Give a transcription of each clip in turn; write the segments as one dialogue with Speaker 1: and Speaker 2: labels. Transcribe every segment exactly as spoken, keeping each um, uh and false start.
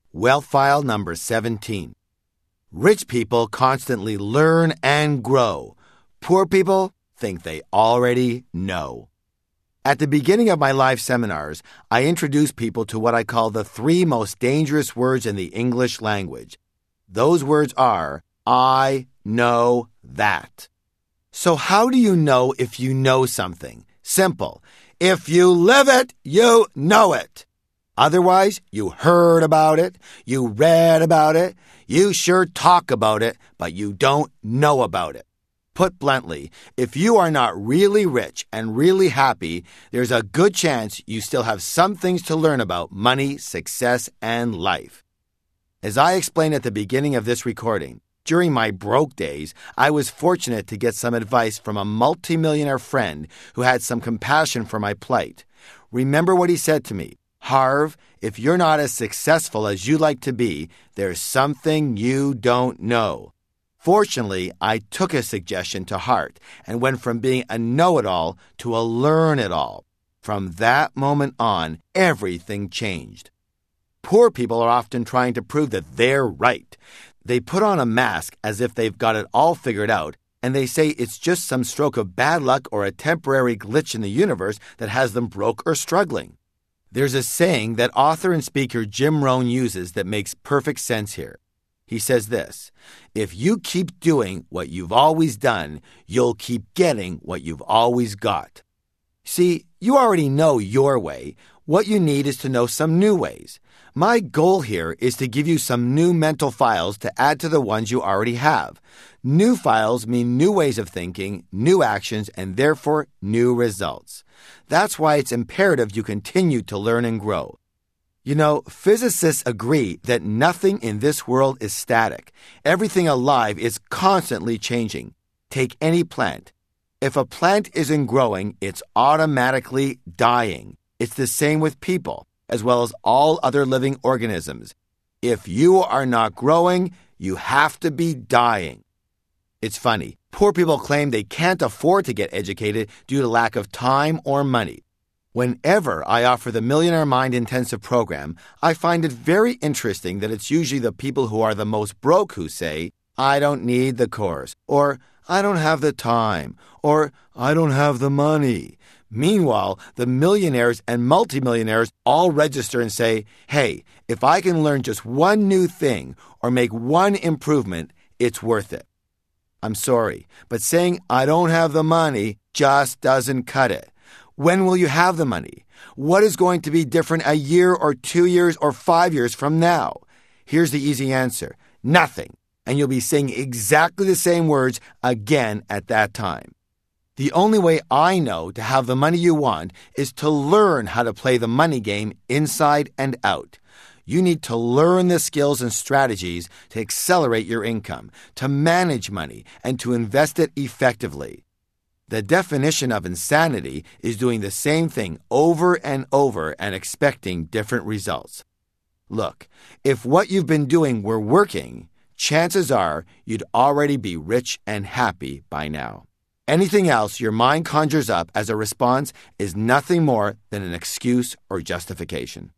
Speaker 1: Wealth File number seventeen. Rich people constantly learn and grow. Poor people think they already know. At the beginning of my live seminars, I introduce people to what I call the three most dangerous words in the English language. Those words are, I know that. So how do you know if you know something? Simple. If you live it, you know it. Otherwise, you heard about it, you read about it, you sure talk about it, but you don't know about it. Put bluntly, if you are not really rich and really happy, there's a good chance you still have some things to learn about money, success, and life. As I explained at the beginning of this recording, during my broke days, I was fortunate to get some advice from a multimillionaire friend who had some compassion for my plight. Remember what he said to me, Harv, if you're not as successful as you'd like to be, there's something you don't know. Fortunately, I took his suggestion to heart and went from being a know-it-all to a learn-it-all. From that moment on, everything changed. Poor people are often trying to prove that they're right. They put on a mask as if they've got it all figured out, and they say it's just some stroke of bad luck or a temporary glitch in the universe that has them broke or struggling. There's a saying that author and speaker Jim Rohn uses that makes perfect sense here. He says this, if you keep doing what you've always done, you'll keep getting what you've always got. See, you already know your way. What you need is to know some new ways. My goal here is to give you some new mental files to add to the ones you already have. New files mean new ways of thinking, new actions, and therefore new results. That's why it's imperative you continue to learn and grow. You know, physicists agree that nothing in this world is static. Everything alive is constantly changing. Take any plant. If a plant isn't growing, it's automatically dying. It's the same with people, as well as all other living organisms. If you are not growing, you have to be dying. It's funny. Poor people claim they can't afford to get educated due to lack of time or money. Whenever I offer the Millionaire Mind Intensive program, I find it very interesting that it's usually the people who are the most broke who say, I don't need the course, or I don't have the time, or I don't have the money. Meanwhile, the millionaires and multimillionaires all register and say, hey, if I can learn just one new thing or make one improvement, it's worth it. I'm sorry, but saying I don't have the money just doesn't cut it. When will you have the money? What is going to be different a year or two years or five years from now? Here's the easy answer. Nothing. And you'll be saying exactly the same words again at that time. The only way I know to have the money you want is to learn how to play the money game inside and out. You need to learn the skills and strategies to accelerate your income, to manage money, and to invest it effectively. The definition of insanity is doing the same thing over and over and expecting different results. Look, if what you've been doing were working, chances are you'd already be rich and happy by now. Anything else your mind conjures up as a response is nothing more than an excuse or justification.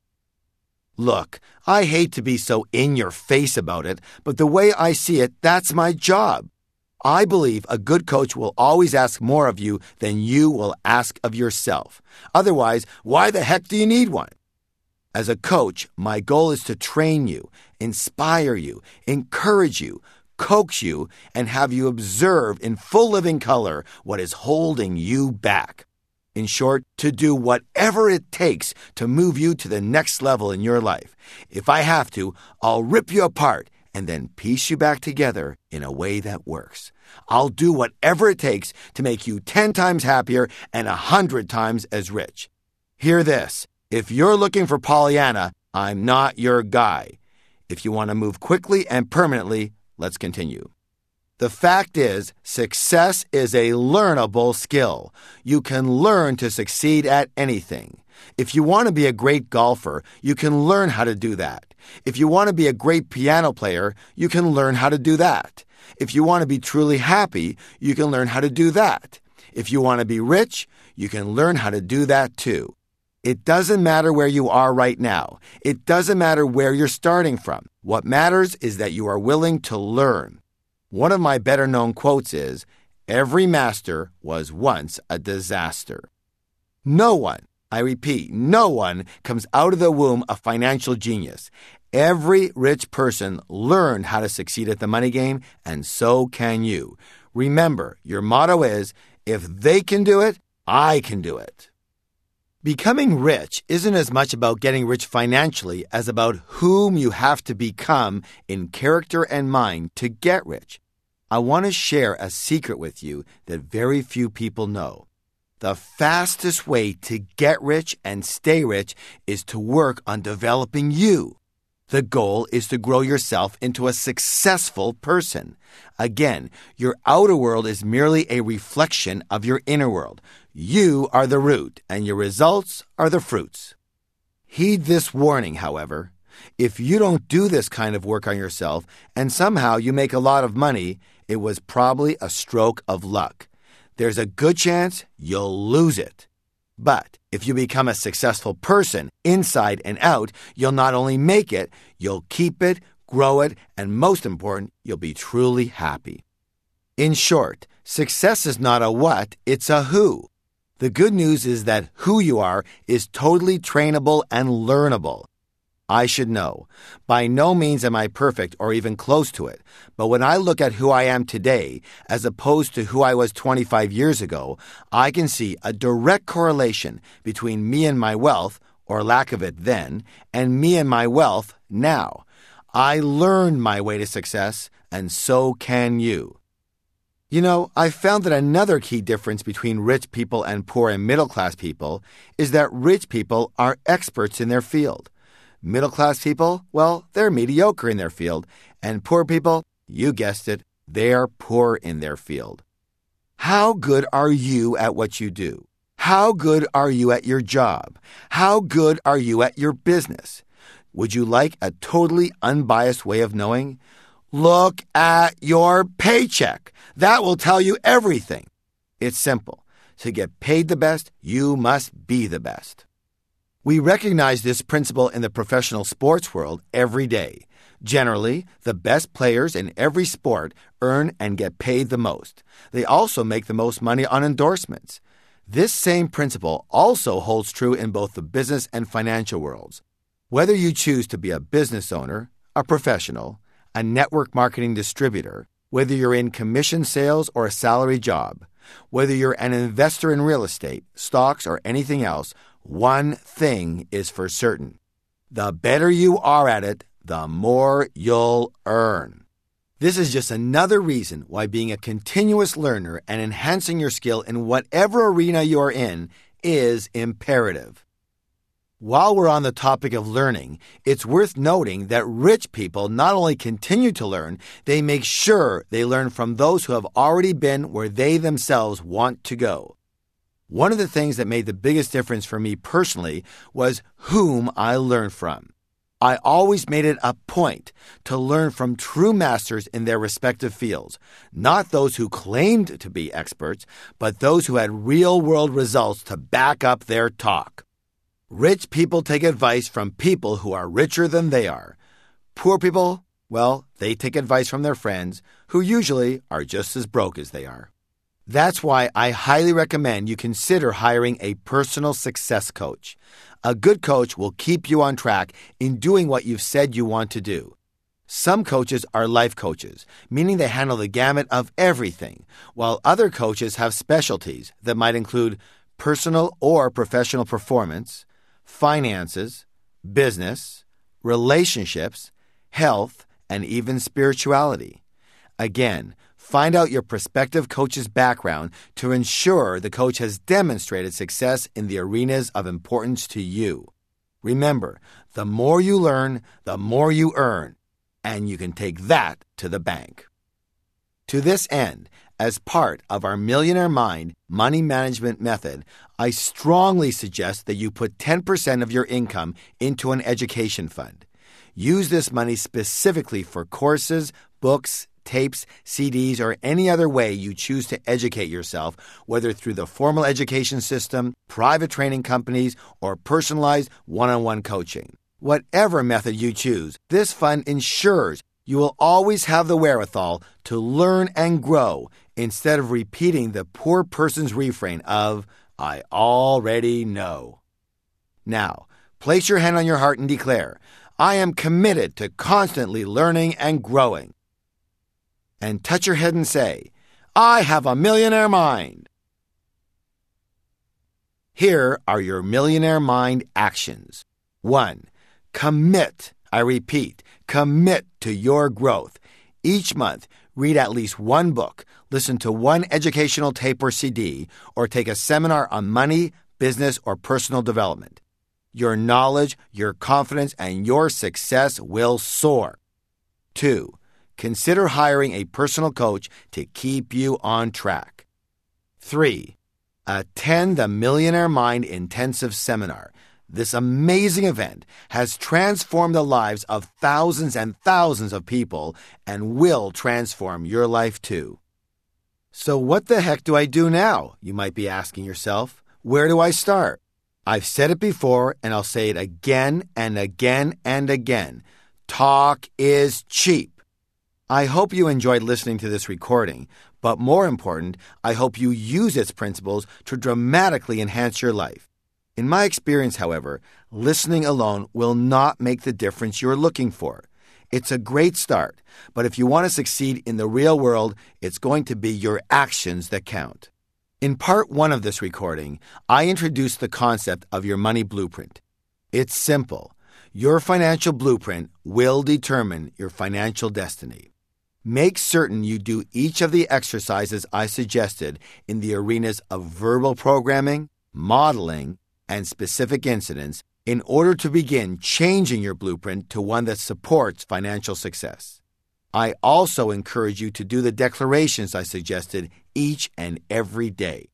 Speaker 1: Look, I hate to be so in your face about it, but the way I see it, that's my job. I believe a good coach will always ask more of you than you will ask of yourself. Otherwise, why the heck do you need one? As a coach, my goal is to train you, inspire you, encourage you, coax you, and have you observe in full living color what is holding you back. In short, to do whatever it takes to move you to the next level in your life. If I have to, I'll rip you apart and then piece you back together in a way that works. I'll do whatever it takes to make you ten times happier and a hundred times as rich. Hear this. If you're looking for Pollyanna, I'm not your guy. If you want to move quickly and permanently, let's continue. The fact is, success is a learnable skill. You can learn to succeed at anything. If you want to be a great golfer, you can learn how to do that. If you want to be a great piano player, you can learn how to do that. If you want to be truly happy, you can learn how to do that. If you want to be rich, you can learn how to do that too. It doesn't matter where you are right now. It doesn't matter where you're starting from. What matters is that you are willing to learn. One of my better-known quotes is, "Every master was once a disaster." No one, I repeat, no one comes out of the womb a financial genius. Every rich person learned how to succeed at the money game, and so can you. Remember, your motto is, if they can do it, I can do it. Becoming rich isn't as much about getting rich financially as about whom you have to become in character and mind to get rich. I want to share a secret with you that very few people know. The fastest way to get rich and stay rich is to work on developing you. The goal is to grow yourself into a successful person. Again, your outer world is merely a reflection of your inner world. You are the root, and your results are the fruits. Heed this warning, however. If you don't do this kind of work on yourself, and somehow you make a lot of money, it was probably a stroke of luck. There's a good chance you'll lose it. But if you become a successful person, inside and out, you'll not only make it, you'll keep it, grow it, and most important, you'll be truly happy. In short, success is not a what, it's a who. The good news is that who you are is totally trainable and learnable. I should know. By no means am I perfect or even close to it, but when I look at who I am today as opposed to who I was twenty-five years ago, I can see a direct correlation between me and my wealth, or lack of it then, and me and my wealth now. I learned my way to success, and so can you. You know, I found that another key difference between rich people and poor and middle-class people is that rich people are experts in their field. Middle-class people, well, they're mediocre in their field. And poor people, you guessed it, they're poor in their field. How good are you at what you do? How good are you at your job? How good are you at your business? Would you like a totally unbiased way of knowing? Look at your paycheck. That will tell you everything. It's simple. To get paid the best, you must be the best. We recognize this principle in the professional sports world every day. Generally, the best players in every sport earn and get paid the most. They also make the most money on endorsements. This same principle also holds true in both the business and financial worlds. Whether you choose to be a business owner, a professional, a network marketing distributor, whether you're in commission sales or a salary job, whether you're an investor in real estate, stocks, or anything else, one thing is for certain. The better you are at it, the more you'll earn. This is just another reason why being a continuous learner and enhancing your skill in whatever arena you're in is imperative. While we're on the topic of learning, it's worth noting that rich people not only continue to learn, they make sure they learn from those who have already been where they themselves want to go. One of the things that made the biggest difference for me personally was whom I learned from. I always made it a point to learn from true masters in their respective fields, not those who claimed to be experts, but those who had real-world results to back up their talk. Rich people take advice from people who are richer than they are. Poor people, well, they take advice from their friends, who usually are just as broke as they are. That's why I highly recommend you consider hiring a personal success coach. A good coach will keep you on track in doing what you've said you want to do. Some coaches are life coaches, meaning they handle the gamut of everything, while other coaches have specialties that might include personal or professional performance, finances, business, relationships, health, and even spirituality. Again, find out your prospective coach's background to ensure the coach has demonstrated success in the arenas of importance to you. Remember, the more you learn, the more you earn, and you can take that to the bank. To this end, as part of our Millionaire Mind money management method, I strongly suggest that you put ten percent of your income into an education fund. Use this money specifically for courses, books, tapes, C Ds, or any other way you choose to educate yourself, whether through the formal education system, private training companies, or personalized one-on-one coaching. Whatever method you choose, this fund ensures you will always have the wherewithal to learn and grow instead of repeating the poor person's refrain of, "I already know." Now, place your hand on your heart and declare, "I am committed to constantly learning and growing." And touch your head and say, "I have a millionaire mind." Here are your millionaire mind actions. One, commit. I repeat, commit to your growth. Each month, read at least one book, listen to one educational tape or C D, or take a seminar on money, business, or personal development. Your knowledge, your confidence, and your success will soar. Two, consider hiring a personal coach to keep you on track. Three, attend the Millionaire Mind Intensive Seminar. This amazing event has transformed the lives of thousands and thousands of people and will transform your life too. So what the heck do I do now? You might be asking yourself. Where do I start? I've said it before and I'll say it again and again and again. Talk is cheap. I hope you enjoyed listening to this recording, but more important, I hope you use its principles to dramatically enhance your life. In my experience, however, listening alone will not make the difference you're looking for. It's a great start, but if you want to succeed in the real world, it's going to be your actions that count. In part one of this recording, I introduced the concept of your money blueprint. It's simple. Your financial blueprint will determine your financial destiny. Make certain you do each of the exercises I suggested in the arenas of verbal programming, modeling, and specific incidents in order to begin changing your blueprint to one that supports financial success. I also encourage you to do the declarations I suggested each and every day.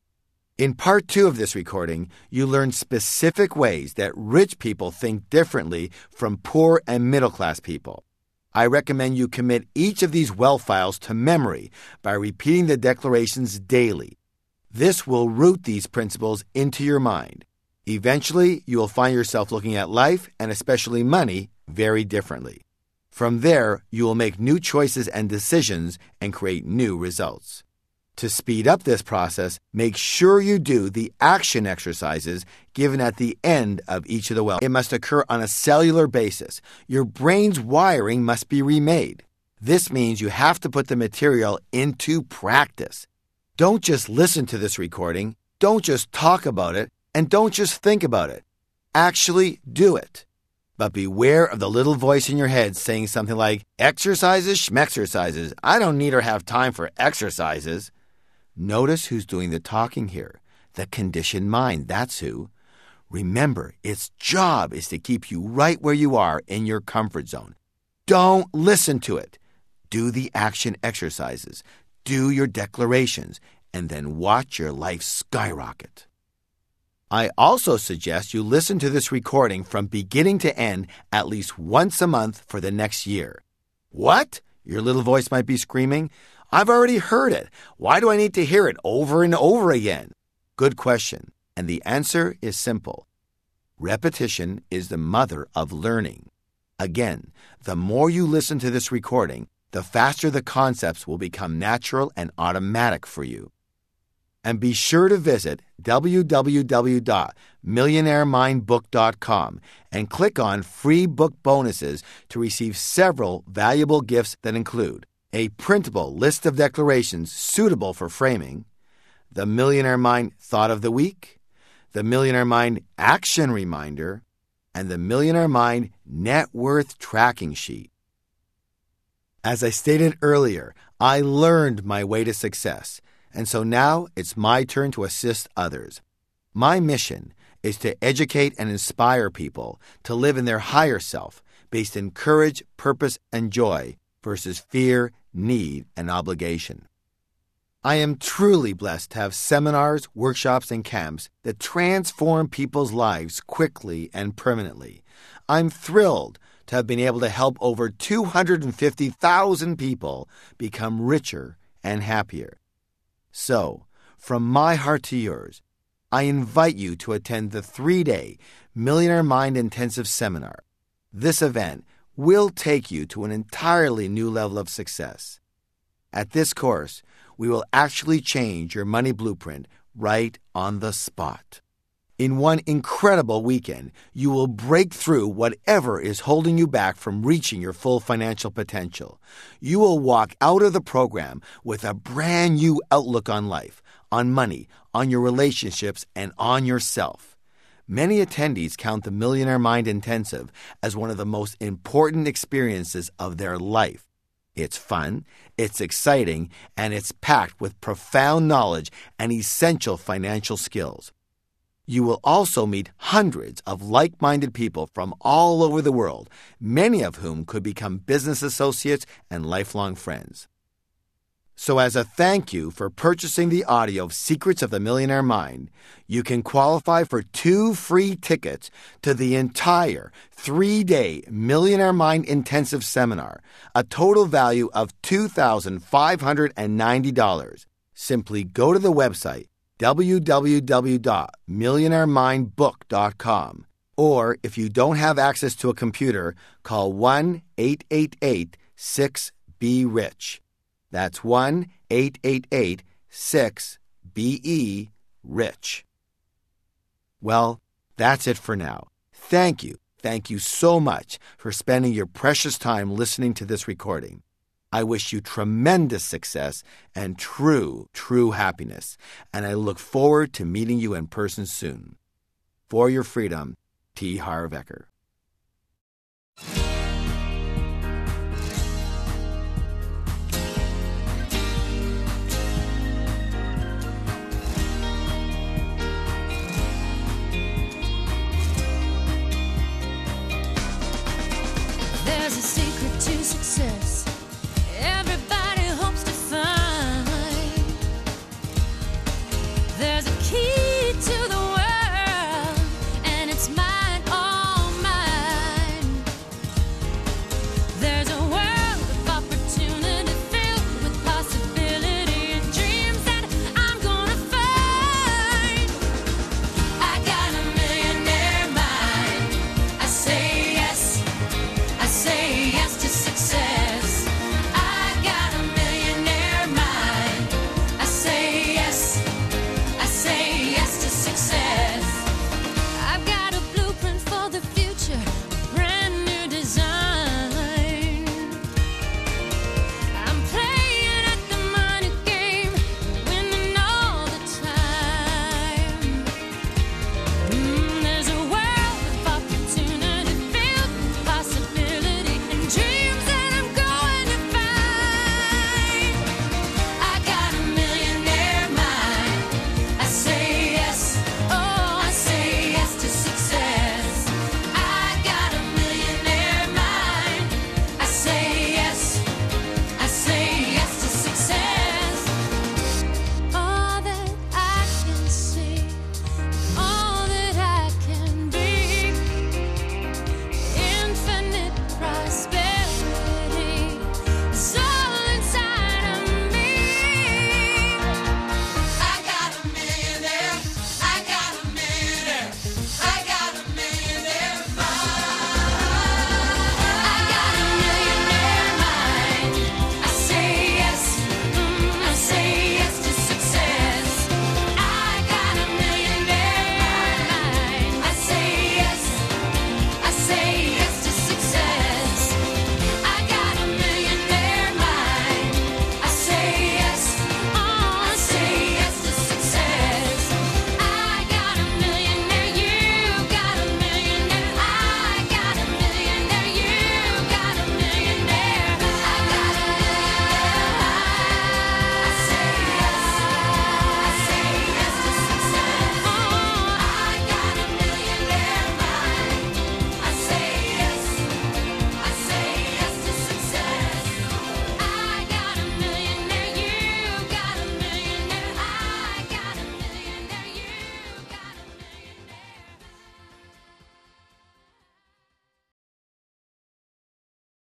Speaker 1: In part two of this recording, you learn specific ways that rich people think differently from poor and middle-class people. I recommend you commit each of these wealth files to memory by repeating the declarations daily. This will root these principles into your mind. Eventually, you will find yourself looking at life, and especially money, very differently. From there, you will make new choices and decisions and create new results. To speed up this process, make sure you do the action exercises given at the end of each of the wealth. It must occur on a cellular basis. Your brain's wiring must be remade. This means you have to put the material into practice. Don't just listen to this recording. Don't just talk about it. And don't just think about it. Actually do it. But beware of the little voice in your head saying something like, exercises, schmexercises. I don't need or have time for exercises. Notice who's doing the talking here. The conditioned mind, that's who. Remember, its job is to keep you right where you are in your comfort zone. Don't listen to it. Do the action exercises. Do your declarations. And then watch your life skyrocket. I also suggest you listen to this recording from beginning to end at least once a month for the next year. What? Your little voice might be screaming. I've already heard it. Why do I need to hear it over and over again? Good question. And the answer is simple. Repetition is the mother of learning. Again, the more you listen to this recording, the faster the concepts will become natural and automatic for you. And be sure to visit w w w dot millionaire mind book dot com and click on Free Book Bonuses to receive several valuable gifts that include a printable list of declarations suitable for framing, the Millionaire Mind Thought of the Week, the Millionaire Mind Action Reminder, and the Millionaire Mind Net Worth Tracking Sheet. As I stated earlier, I learned my way to success. And so now it's my turn to assist others. My mission is to educate and inspire people to live in their higher self based in courage, purpose, and joy versus fear, need, and obligation. I am truly blessed to have seminars, workshops, and camps that transform people's lives quickly and permanently. I'm thrilled to have been able to help over two hundred fifty thousand people become richer and happier. So, from my heart to yours, I invite you to attend the three-day Millionaire Mind Intensive Seminar. This event will take you to an entirely new level of success. At this course, we will actually change your money blueprint right on the spot. In one incredible weekend, you will break through whatever is holding you back from reaching your full financial potential. You will walk out of the program with a brand new outlook on life, on money, on your relationships, and on yourself. Many attendees count the Millionaire Mind Intensive as one of the most important experiences of their life. It's fun, it's exciting, and it's packed with profound knowledge and essential financial skills. You will also meet hundreds of like-minded people from all over the world, many of whom could become business associates and lifelong friends. So as a thank you for purchasing the audio of Secrets of the Millionaire Mind, you can qualify for two free tickets to the entire three-day Millionaire Mind Intensive Seminar, a total value of two thousand five hundred ninety dollars. Simply go to the website w w w dot millionaire mind book dot com, or if you don't have access to a computer, call one eight eight eight six B rich. That's one eight eight eight six B E rich. Well, that's it for now. Thank you, thank you so much for spending your precious time listening to this recording. I wish you tremendous success and true, true happiness, and I look forward to meeting you in person soon. For your freedom, T. Harv Eker.
Speaker 2: There's a secret